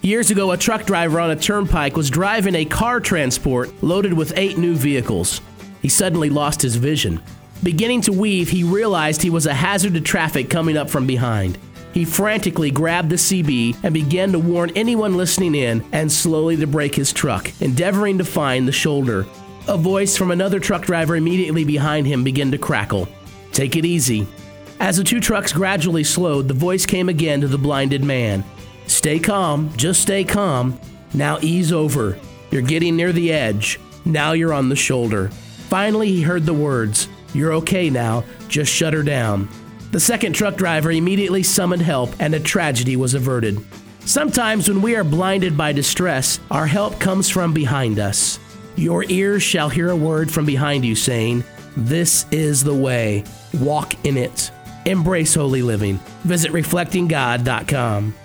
Years ago, a truck driver on a turnpike was driving a car transport loaded with 8 new vehicles. He suddenly lost his vision. Beginning to weave, he realized he was a hazard to traffic coming up from behind. He frantically grabbed the CB and began to warn anyone listening in and slowly to brake his truck, endeavoring to find the shoulder. A voice from another truck driver immediately behind him began to crackle. "Take it easy." As the 2 trucks gradually slowed, the voice came again to the blinded man. "Stay calm, just stay calm. Now ease over. You're getting near the edge. Now you're on the shoulder." Finally, he heard the words, "You're okay now, just shut her down." The second truck driver immediately summoned help and a tragedy was averted. Sometimes when we are blinded by distress, our help comes from behind us. Your ears shall hear a word from behind you saying, "This is the way. Walk in it." Embrace holy living. Visit reflectinggod.com.